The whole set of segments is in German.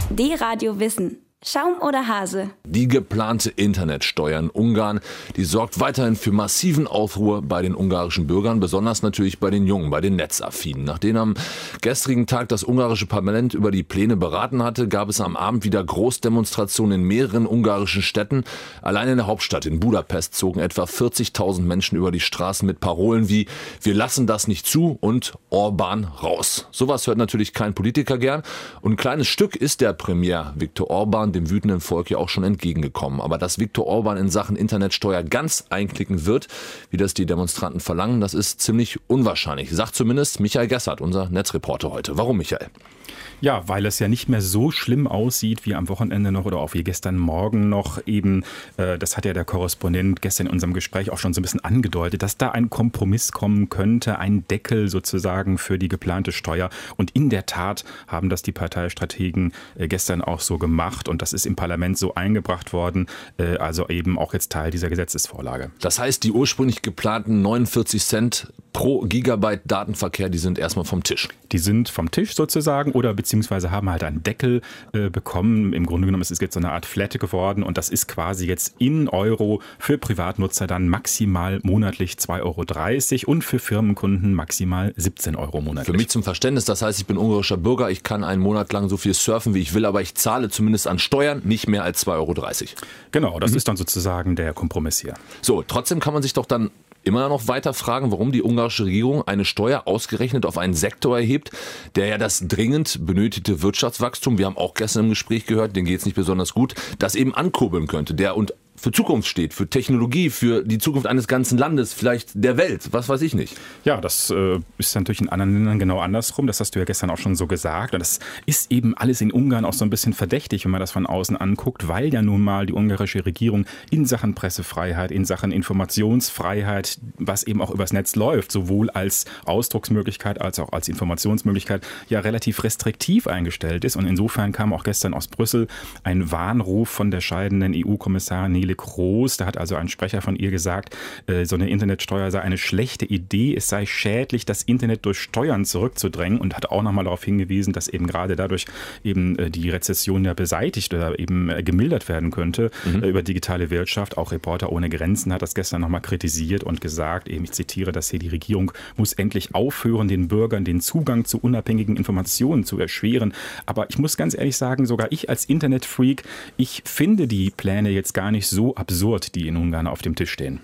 D-Radio Wissen. Schaum oder Hase? Die geplante Internetsteuer in Ungarn, die sorgt weiterhin für massiven Aufruhr bei den ungarischen Bürgern, besonders natürlich bei den Jungen, bei den Netzaffinen. Nachdem am gestrigen Tag das ungarische Parlament über die Pläne beraten hatte, gab es am Abend wieder Großdemonstrationen in mehreren ungarischen Städten. Allein in der Hauptstadt in Budapest zogen etwa 40.000 Menschen über die Straßen mit Parolen wie „Wir lassen das nicht zu" und "Orbán raus". Sowas hört natürlich kein Politiker gern. Und ein kleines Stück ist der Premier Viktor Orbán dem wütenden Volk ja auch schon entgegengekommen. Aber dass Viktor Orbán in Sachen Internetsteuer ganz einknicken wird, wie das die Demonstranten verlangen, das ist ziemlich unwahrscheinlich. Sagt zumindest Michael Gessert, unser Netzreporter heute. Warum, Michael? Ja, weil es ja nicht mehr so schlimm aussieht wie am Wochenende noch oder auch wie gestern Morgen noch eben. Das hat ja der Korrespondent gestern in unserem Gespräch auch schon so ein bisschen angedeutet, dass da ein Kompromiss kommen könnte, ein Deckel sozusagen für die geplante Steuer. Und in der Tat haben das die Parteistrategen gestern auch so gemacht und das ist im Parlament so eingebracht worden, also eben auch jetzt Teil dieser Gesetzesvorlage. Das heißt, die ursprünglich geplanten 49 Cent pro Gigabyte Datenverkehr, die sind erstmal vom Tisch. Die sind vom Tisch sozusagen oder beziehungsweise haben halt einen Deckel bekommen. Im Grunde genommen ist es jetzt so eine Art Flat geworden und das ist quasi jetzt in Euro für Privatnutzer dann maximal monatlich 2,30 € und für Firmenkunden maximal 17 € monatlich. Für mich zum Verständnis, das heißt, ich bin ungarischer Bürger, ich kann einen Monat lang so viel surfen, wie ich will, aber ich zahle zumindest an Steuern nicht mehr als 2,30 €. Genau, das ist dann sozusagen der Kompromiss hier. So, trotzdem kann man sich doch dann immer noch weiter fragen, warum die ungarische Regierung eine Steuer ausgerechnet auf einen Sektor erhebt, der ja das dringend benötigte Wirtschaftswachstum, wir haben auch gestern im Gespräch gehört, denen geht es nicht besonders gut, das eben ankurbeln könnte, der und für Zukunft steht, für Technologie, für die Zukunft eines ganzen Landes, vielleicht der Welt, was weiß ich nicht. Ja, das ist natürlich in anderen Ländern genau andersrum, das hast du ja gestern auch schon so gesagt und das ist eben alles in Ungarn auch so ein bisschen verdächtig, wenn man das von außen anguckt, weil ja nun mal die ungarische Regierung in Sachen Pressefreiheit, in Sachen Informationsfreiheit, was eben auch übers Netz läuft, sowohl als Ausdrucksmöglichkeit als auch als Informationsmöglichkeit, ja relativ restriktiv eingestellt ist und insofern kam auch gestern aus Brüssel ein Warnruf von der scheidenden EU-Kommissarin Neelie Kroes. Da hat also ein Sprecher von ihr gesagt, so eine Internetsteuer sei eine schlechte Idee. Es sei schädlich, das Internet durch Steuern zurückzudrängen und hat auch nochmal darauf hingewiesen, dass eben gerade dadurch eben die Rezession ja beseitigt oder eben gemildert werden könnte über digitale Wirtschaft. Auch Reporter ohne Grenzen hat das gestern nochmal kritisiert und gesagt, eben ich zitiere, dass hier die Regierung muss endlich aufhören, den Bürgern den Zugang zu unabhängigen Informationen zu erschweren. Aber ich muss ganz ehrlich sagen, sogar ich als Internetfreak, ich finde die Pläne jetzt gar nicht so absurd, die in Ungarn auf dem Tisch stehen.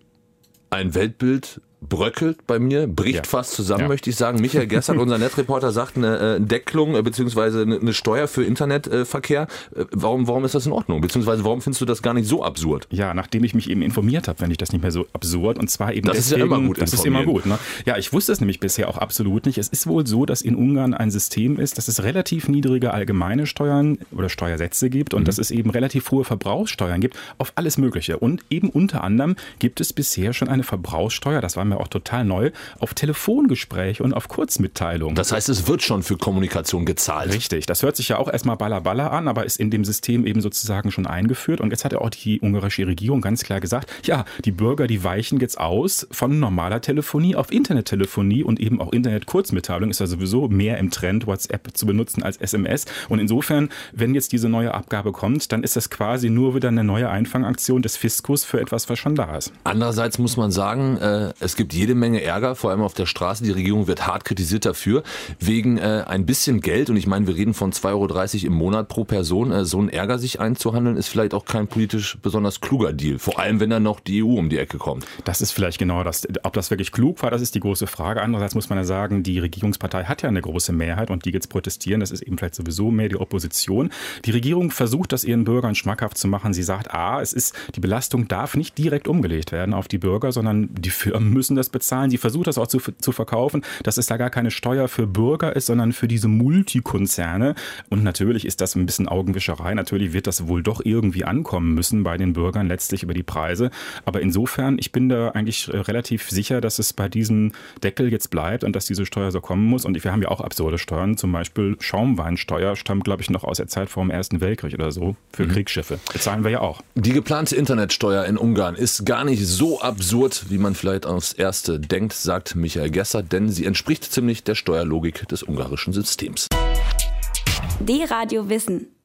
Ein Weltbild bröckelt bei mir, bricht fast zusammen, möchte ich sagen. Michael Gessert, unser Netzreporter, sagt eine Deckelung bzw. eine Steuer für Internetverkehr. Warum ist das in Ordnung? Beziehungsweise warum findest du das gar nicht so absurd? Ja, nachdem ich mich eben informiert habe, finde ich das nicht mehr so absurd. Und zwar eben das deswegen, ist ja immer gut. Das ist immer gut. Ne? Ja, ich wusste es nämlich bisher auch absolut nicht. Es ist wohl so, dass in Ungarn ein System ist, dass es relativ niedrige allgemeine Steuern oder Steuersätze gibt und dass es eben relativ hohe Verbrauchssteuern gibt auf alles Mögliche. Und eben unter anderem gibt es bisher schon eine Verbrauchssteuer, das war mir auch total neu, auf Telefongespräche und auf Kurzmitteilungen. Das heißt, es wird schon für Kommunikation gezahlt. Richtig, das hört sich ja auch erstmal balla an, aber ist in dem System eben sozusagen schon eingeführt. Und jetzt hat ja auch die ungarische Regierung ganz klar gesagt, ja, die Bürger, die weichen jetzt aus von normaler Telefonie auf Internettelefonie und eben auch Internet-Kurzmitteilung ist ja sowieso mehr im Trend, WhatsApp zu benutzen als SMS. Und insofern, wenn jetzt diese neue Abgabe kommt, dann ist das quasi nur wieder eine neue Einfangaktion des Fiskus für etwas, was schon da ist. Andererseits muss man sagen, es gibt jede Menge Ärger, vor allem auf der Straße. Die Regierung wird hart kritisiert dafür, wegen ein bisschen Geld. Und ich meine, wir reden von 2,30 € im Monat pro Person. So einen Ärger sich einzuhandeln, ist vielleicht auch kein politisch besonders kluger Deal. Vor allem, wenn dann noch die EU um die Ecke kommt. Das ist vielleicht genau das. Ob das wirklich klug war, das ist die große Frage. Andererseits muss man ja sagen, die Regierungspartei hat ja eine große Mehrheit und die jetzt protestieren. Das ist eben vielleicht sowieso mehr die Opposition. Die Regierung versucht, das ihren Bürgern schmackhaft zu machen. Sie sagt, die Belastung darf nicht direkt umgelegt werden auf die Bürger, sondern die Firmen müssen das bezahlen. Sie versucht das auch zu verkaufen, dass es da gar keine Steuer für Bürger ist, sondern für diese Multikonzerne. Und natürlich ist das ein bisschen Augenwischerei. Natürlich wird das wohl doch irgendwie ankommen müssen bei den Bürgern letztlich über die Preise. Aber insofern, ich bin da eigentlich relativ sicher, dass es bei diesem Deckel jetzt bleibt und dass diese Steuer so kommen muss. Und wir haben ja auch absurde Steuern. Zum Beispiel Schaumweinsteuer stammt, glaube ich, noch aus der Zeit vor dem Ersten Weltkrieg oder so für Kriegsschiffe. Das zahlen wir ja auch. Die geplante Internetsteuer in Ungarn ist gar nicht so absurd, wie man vielleicht aufs Erste denkt, sagt Michael Gessert, denn sie entspricht ziemlich der Steuerlogik des ungarischen Systems. D-Radio Wissen.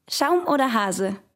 Schaum oder Hase?